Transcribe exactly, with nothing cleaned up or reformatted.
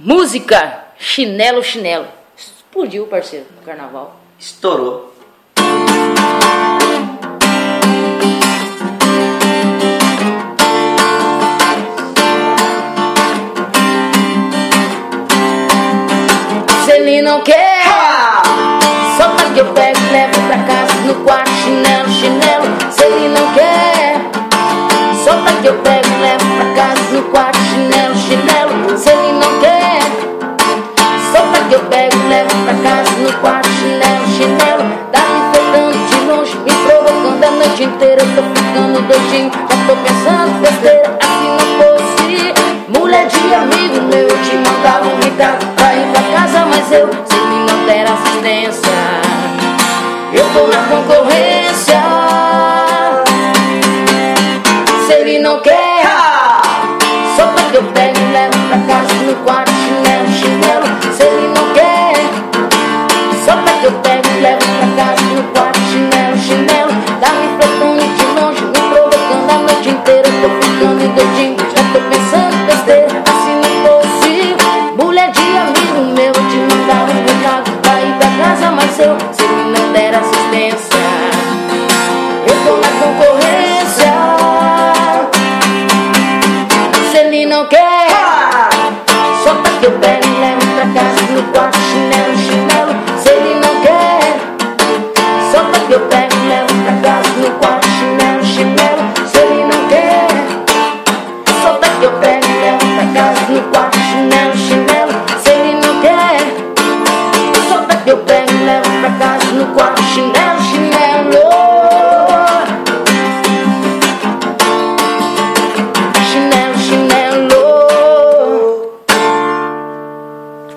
Música, chinelo, chinelo. Explodiu, parceiro, no carnaval. Estourou. Se ele não quer, solta que eu pego e levo pra casa no quarto. Chinelo, chinelo. Se ele não quer, solta que eu pego e levo pra casa no quarto. Chinelo, chinelo. Se ele não quer, solta que eu pego e levo pra casa no quarto. Chinelo, chinelo. Tá me enfeitando de longe, me provocando a noite inteira. Eu tô ficando doidinho, já tô pensando besteira. Assim não fosse mulher de amigo meu, eu te mandava um recado pra ir pra casa, mas eu, se ele não der assistência, eu tô na concorrência. Se ele não quer, solta que eu pego e levo pra casa no quarto. Chinelo, chinelo. Se ele não quer, solta que eu pego e levo pra casa no quarto. Chinelo, chinelo. Tá me enfrentando de longe, me provocando a noite inteira. Eu tô ficando doidinho, já tô pensando besteira. Assim não fosse mulher de amigo meu, eu te mandava um recado pra ir pra casa, mas eu, se ele não der assistência, eu tô na concorrência. Se ele não quer, solta que eu pego e levo pra casa no quarto. Chinelo, chinelo.